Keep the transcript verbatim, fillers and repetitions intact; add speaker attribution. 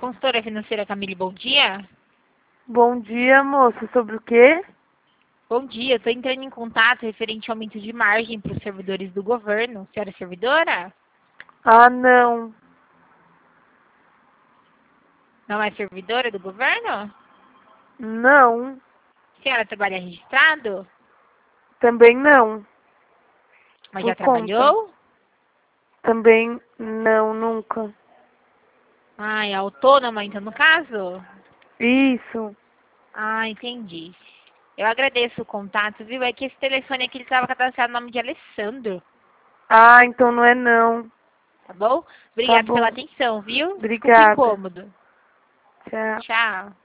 Speaker 1: Consultora financeira Camille, bom dia.
Speaker 2: Bom dia, moça. Sobre o quê?
Speaker 1: Bom dia, estou entrando em contato referente ao aumento de margem para os servidores do governo. Senhora é servidora?
Speaker 2: Ah, não.
Speaker 1: Não é servidora do governo?
Speaker 2: Não.
Speaker 1: Senhora trabalha registrado?
Speaker 2: Também não.
Speaker 1: Mas já
Speaker 2: Por conta.
Speaker 1: trabalhou?
Speaker 2: Também não, nunca.
Speaker 1: Ah, é autônoma então no caso?
Speaker 2: Isso.
Speaker 1: Ah, entendi. Eu agradeço o contato, viu? É que esse telefone aqui estava cadastrado no nome de Alessandro,
Speaker 2: Ah, então não é não.
Speaker 1: tá bom?
Speaker 2: Tá
Speaker 1: Obrigada pela
Speaker 2: bom.
Speaker 1: atenção, viu? Desculpa o
Speaker 2: Obrigada.
Speaker 1: incômodo.
Speaker 2: Tchau.
Speaker 1: Tchau.